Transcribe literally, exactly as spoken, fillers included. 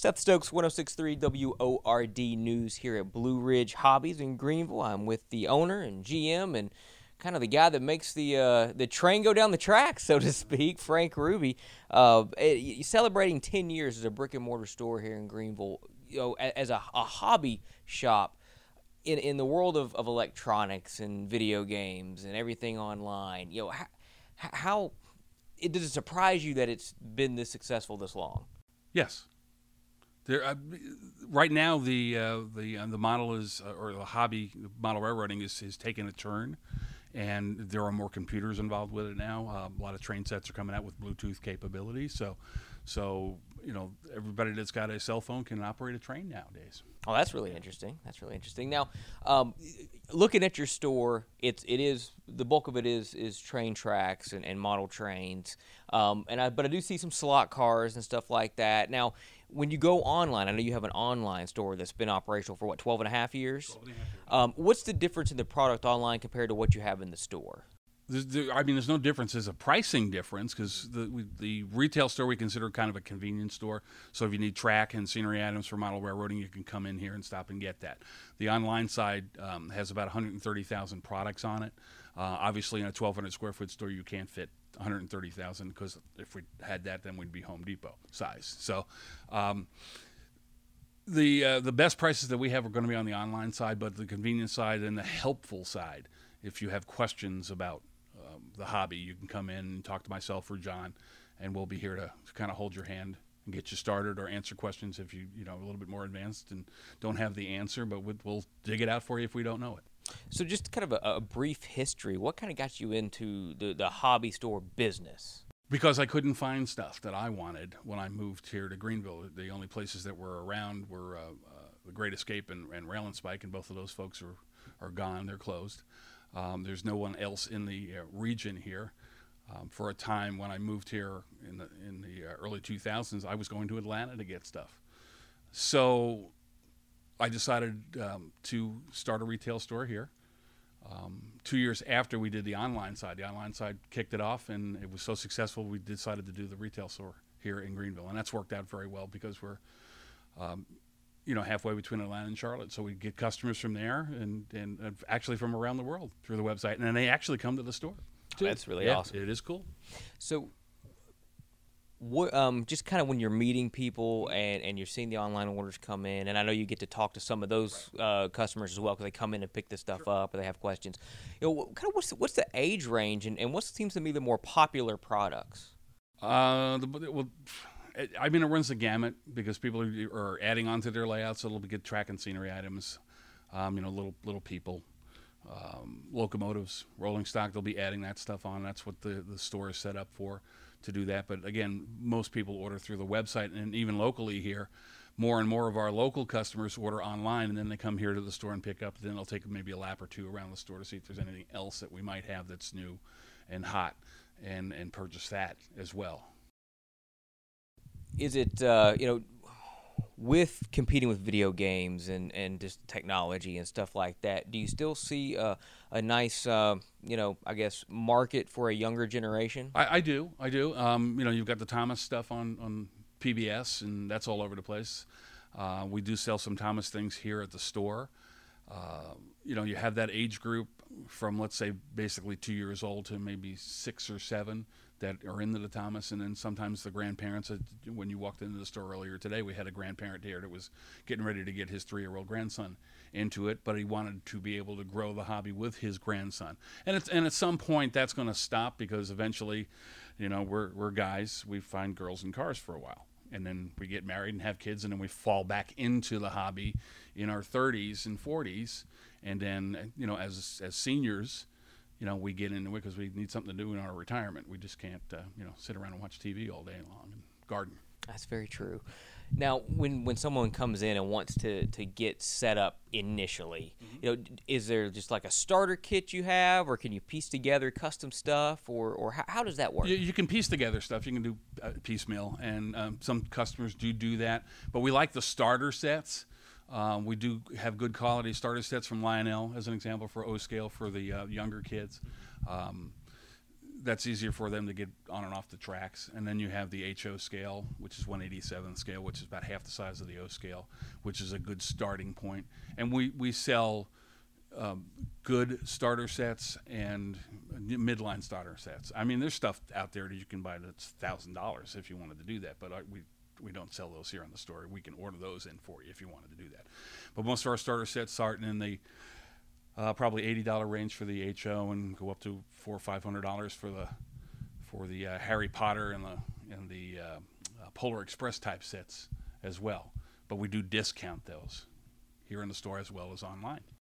Seth Stokes, one oh six point three W O R D News here at Blue Ridge Hobbies in Greenville. I'm with the owner and G M and kind of the guy that makes the uh, the train go down the track, so to speak, Frank Ruby. Uh, you're celebrating ten years as a brick and mortar store here in Greenville, you know, as a, a hobby shop. In, in the world of, of electronics and video games and everything online, you know, how, how it, does it surprise you that it's been this successful this long? Yes. There, uh, right now, the uh, the uh, the model is, uh, or the hobby model railroading is is taking a turn, and there are more computers involved with it now. Uh, a lot of train sets are coming out with Bluetooth capability, so so you know everybody that's got a cell phone can operate a train nowadays. Oh, that's really interesting. That's really interesting. Now, um, looking at your store, it's it is the bulk of it is is train tracks and, and model trains, um, and I but I do see some slot cars and stuff like that. Now, when you go online, I know you have an online store that's been operational for what twelve and a half years. twelve and a half years. Um, what's the difference in the product online compared to what you have in the store? There, I mean, there's no difference. There's a pricing difference because the we, the retail store we consider kind of a convenience store. So if you need track and scenery items for model railroading, you can come in here and stop and get that. The online side um, has about one hundred thirty thousand products on it. Uh, obviously, in a twelve hundred square foot store, you can't fit one hundred thirty thousand because if we had that, then we'd be Home Depot size. So um, the uh, the best prices that we have are going to be on the online side, but the convenience side and the helpful side, if you have questions about um, the hobby, you can come in and talk to myself or John, and we'll be here to, to kind of hold your hand and get you started or answer questions if you you know a little bit more advanced and don't have the answer, but we'll, we'll dig it out for you if we don't know it. So just kind of a, a brief history. What kind of got you into the, the hobby store business? Because I couldn't find stuff that I wanted when I moved here to Greenville. The only places that were around were uh, uh, the Great Escape and, and Rail and Spike, and both of those folks are, are gone. They're closed. Um, there's no one else in the uh, region here. Um, for a time when I moved here in the in the uh, early two thousands, I was going to Atlanta to get stuff. So I decided um, to start a retail store here. Um, two years after we did the online side, the online side kicked it off, and it was so successful we decided to do the retail store here in Greenville, and that's worked out very well because we're um, you know, halfway between Atlanta and Charlotte. So we get customers from there and, and uh, actually from around the world through the website. And then they actually come to the store, too. That's really yeah, awesome. It is cool. So what, um, just kind of when you're meeting people and, and you're seeing the online orders come in, and I know you get to talk to some of those uh, customers as well because they come in and pick this stuff Sure. up or they have questions. You know, kind of what's the, what's the age range and, and what seems to be the more popular products? Uh, the, well, I mean, it runs the gamut because people are, are adding onto their layouts, so it'll be good track and scenery items, um, you know, little little people, um, locomotives, rolling stock. They'll be adding that stuff on. That's what the, the store is set up for, to do that. But again, most people order through the website, and even locally here, more and more of our local customers order online, and then they come here to the store and pick up. Then they'll take maybe a lap or two around the store to see if there's anything else that we might have that's new and hot, and, and purchase that as well. Is it, uh, you know, with competing with video games and, and just technology and stuff like that, do you still see a, a nice, uh, you know, I guess, market for a younger generation? I, I do. I do. Um, you know, you've got the Thomas stuff on, on P B S, and that's all over the place. Uh, we do sell some Thomas things here at the store. Uh, you know, you have that age group from, let's say, basically two years old to maybe six or seven that are into the Thomas, and then sometimes the grandparents. When you walked into the store earlier today, we had a grandparent here that was getting ready to get his three-year-old grandson into it, but he wanted to be able to grow the hobby with his grandson. And it's, and at some point, that's going to stop because eventually, you know, we're we're guys. We find girls in cars for a while, and then we get married and have kids, and then we fall back into the hobby in our thirties and forties, and then, you know, as as seniors, you know, we get into it because we need something to do in our retirement. We just can't, uh, you know, sit around and watch T V all day long and garden. That's very true. Now, when, when someone comes in and wants to, to get set up initially, mm-hmm. you know, is there just like a starter kit you have, or can you piece together custom stuff, or, or how, how does that work? You, you can piece together stuff. You can do uh, piecemeal, and um, some customers do do that. But we like the starter sets. Um, we do have good quality starter sets from Lionel, as an example, for O-Scale for the uh, younger kids. Um, that's easier for them to get on and off the tracks. And then you have the H O scale, which is one eighty-seventh scale, which is about half the size of the O scale, which is a good starting point. And we, we sell um, good starter sets and midline starter sets. I mean, there's stuff out there that you can buy that's one thousand dollars if you wanted to do that, but I, we we don't sell those here in the store. We can order those in for you if you wanted to do that. But most of our starter sets start in the uh, probably eighty dollars range for the H O and go up to four or five hundred dollars for the for the uh, Harry Potter and the and the uh, uh, Polar Express type sets as well. But we do discount those here in the store as well as online.